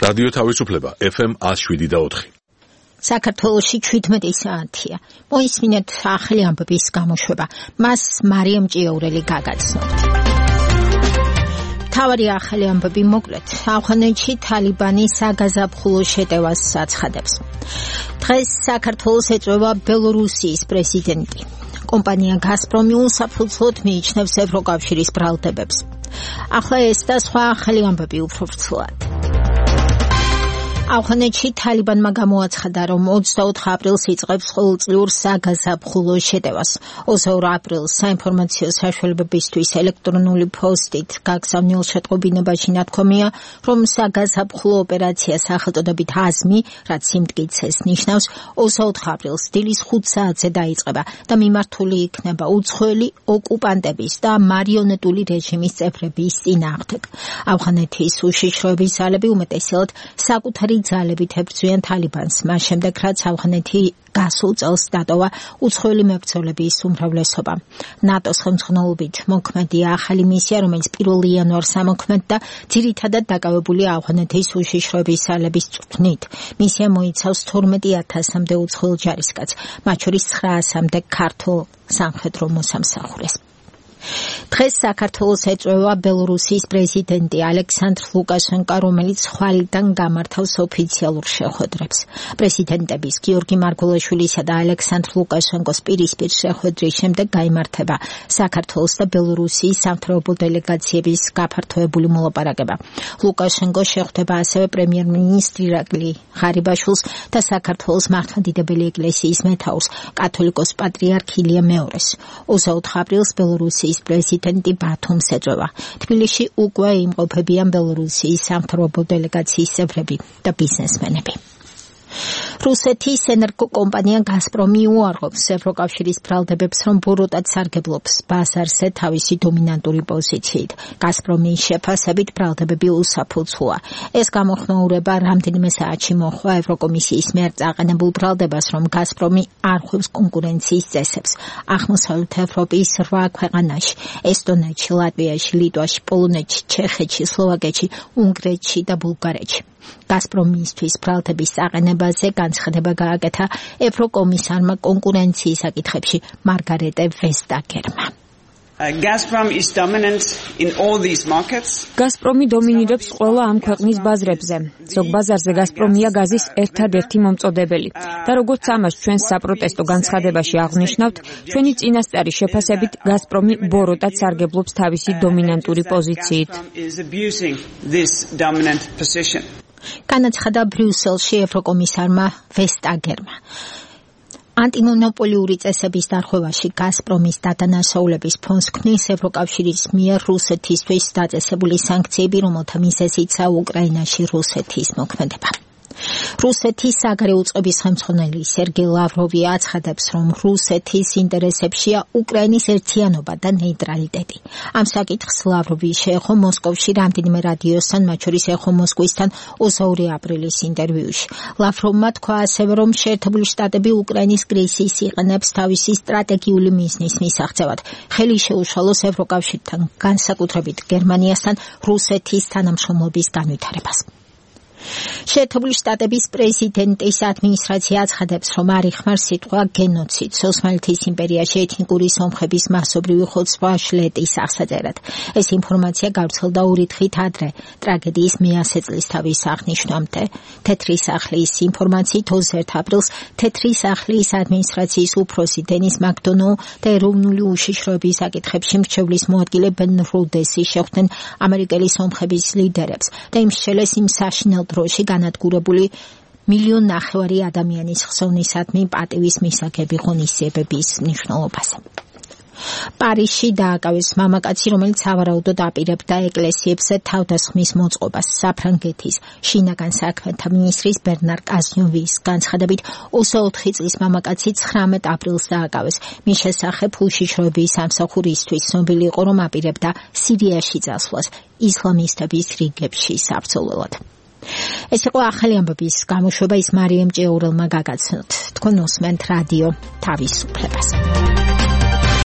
რადიო თავისუფლება FM 107.4. საქართველოში 17 საათია. მოისმინეთ ახალი ამბების გამოშვება. მას მარიამ ჭიაურელი გაგაცნობთ. თავარი ახალი ამბები მოკლედ. ავღანეთში თალიბანი საგაზაფხულო შეტევას აცხადებს. დღეს საქართველოს ეწვევა ბელორუსიის პრეზიდენტი. კომპანია გაზპრომი უსაფუძვლოდ მიიჩნევს ევროკავშირის ბრალდებებს. ახლა ეს და სხვა ახალი ამბები უფრო ვრცლად. ავღანეთში თალიბანმა გამოაცხადა, რომ 24 აპრილს იწყებს ყოველწლიურ საგაზაფხულო შეტევას. 22 აპრილს საინფორმაციო საშუალებებისთვის ელექტრონული პოსტით გაგზავნილ შეტყობინებაში ნათქვამია, რომ საგაზაფხულო ოპერაცია სახელწოდებით აზმი, რაც სიმტკიცეს ნიშნავს, 24 აპრილს დილის 5 საათზე დაიწყება და მიმართული იქნება უცხოელი ოკუპანტების და მარიონეტული რეჟიმის წევრების წინააღმდეგ. ავღანეთის უშიშროების ძალები უმეტესად საკუთარი ძალებით ებრძვიან თალიბანს, მას შემდეგ რაც ავღანეთი გასულ წელს დატოვა უცხოელი მებრძოლების უმრავლესობა. ნატოს ხელმძღვანელობით მოქმედია ახალი მისია, რომელიც 1 იანვარს ამოქმედდა ძირითადად დაკავებულია ავღანეთის უშიშროების ძალების წვრთნით. მისია მოიცავს 12,000-მდე უცხოელ ჯარისკაცს, მათ შორის 900-მდე ქართულ სამხედრო მოსამსახურეს. დღეს საქართველოს ეწვევა ბელორუსიის პრეზიდენტი ალექსანდრ ლუკაშენკო, რომელიც ხვალიდან გამართავს ოფიციალურ შეხვედრებს. პრეზიდენტების გიორგი მარგველაშვილისა და ალექსანდრ ლუკაშენკოს პირისპირ შეხვედრის შემდეგ გაიმართება საქართველოს და ბელორუსიის სამთავრობო დელეგაციების გაფართოებული მოლაპარაკება. ლუკაშენკო შეხვდება ასევე პრემიერ-მინისტრი ირაკლი ღარიბაშვილს და საქართველოს მართლმადიდებელი ეკლესიის მეთაურს, კათოლიკოს პატრიარქ ილია მეორეს. 24 აპრილს ბელორუსიის პრეზიდენტი ბათუმს ეწვევა. თბილისში უკვე იმყოფებიან ბელორუსიის სამთავრობო დელეგაციის წევრები და ბიზნესმენები. რუსეთის ენერგოკომპანია გაზპრომი უარყოფს ევროკავშირის ბრალდებებს, რომ ბოროტად სარგებლობს ბაზარზე თავისი დომინანტური პოზიციით. გაზპრომის შეფასებით ბრალდებები უსაფუძვლოა. ეს გამოხმაურება რამდენიმე საათში მოჰყვა ევროკომისიის მიერ წაყენებულ ბრალდებას, რომ გაზპრომი არ ხვევს კონკურენციის წესებს. აღმოსავლეთ ევროპის 8 ქვეყანაში, ესტონეთში, ლატვიაში, ლიტვაში, პოლონეთში, ჩეხეთში, სლოვაკეთში, უნგრეთში და ბულგარეთში. გაზპრომისთვის ბრალდების წაყენებაზე განცხადება გააკეთა ევროკომისარმა კონკურენციის საკითხებში მარგარეტე ვესტაგერმა. გაზპრომი დომინირებს ყველა ამ ქვეყნის ბაზრებზე. ზოგ ბაზარზე გაზპრომია გაზის ერთადერთი მომწოდებელი და როგორც ამას ჩვენ საპროტესტო განცხადებაში აღნიშნავთ, ჩვენი წინასწარი შეფასებით გაზპრომი ბოროტად სარგებლობს თავისი დომინანტური პოზიციით. განაცხადა ბრიუსელში ევროკომისარმა ვესტაგერმა. ანტიმონოპოლიური წესების დარღვევაში გაზპრომის დადანაშაულების ფონს ქმნის ევროკავშირის მიერ რუსეთისთვის დაწესებული სანქციები, რომელთა მიზეზიცაა უკრაინაში რუსეთის მოქმედება. რუსეთის საგარეო წყობის ხელმძღვანელი სერგეი ლავროვი აცხადებს, რომ რუსეთის ინტერესებშია უკრაინის ერთიანობა და ნეიტრალიტეტი. ამ საკითხს ლავროვი შეეხო მოსკოვში რამდენიმე რადიოსთან, მათ შორის ეხო მოსკვისთან 22 აპრილის ინტერვიუში. ლავროვმა თქვა ასევე, რომ შეერთებული შტატები უკრაინის კრიზისს იყენებს თავისი სტრატეგიული მიზნის მისაღწევად. ხელი შეუშალოს ევროკავშირთან, განსაკუთრებით გერმანიასთან რუსეთის თანამშრომლობის განვითარებას. შეერთებული შტატების პრეზიდენტის ადმინისტრაცია აცხადებს, რომ არ იხმარს სიტყვა გენოციდს ოსმალეთის იმპერიაში ეთნიკური სომხების მასობრივი ხოცვა-შლეტის აღსაწერად. ეს ინფორმაცია გავრცელდა 2 დღით ადრე ტრაგედიის მე-100 წლისთავის აღნიშვნამდე. თეთრი სახლის ინფორმაციით 21 აპრილს თეთრი სახლის ადმინისტრაციის უფროსი დენის მაკდონო და ეროვნული უშიშროების საკითხებში მრჩევლის მოადგილე ბენ რუდესი შეხვდნენ ამერიკელი სომხების ლიდერებს და იმ შელეს იმ საშინელ დროში განადგურებული 1,5 მილიონ ადამიანის ხსოვნისადმი პატივის მისაღები ღონისძიებების მნიშვნელობაზე. პარიზში დააკავეს მამაკაცი, რომელიც სავარაუდოდ აპირებდა ეკლესიებზე თავდასხმის მოწყობას. საფრანგეთის შინაგან საქმეთა მინისტრის ბერნარ კაზნოვის განცხადებით 24 წლის მამაკაცი 19 აპრილს დააკავეს. მის შესახებ უშიშროების სამსახურისთვის ცნობილი იყო, რომ აპირებდა სირიაში წასვლას ისლამისტების რიგებში საბრძოლველად. ეს იყო ახალი ამბების გამოშვება, ის მარიამ ჭიაურელმა გაგაცნოთ. თქვენ უსმენთ რადიო თავისუფლებას.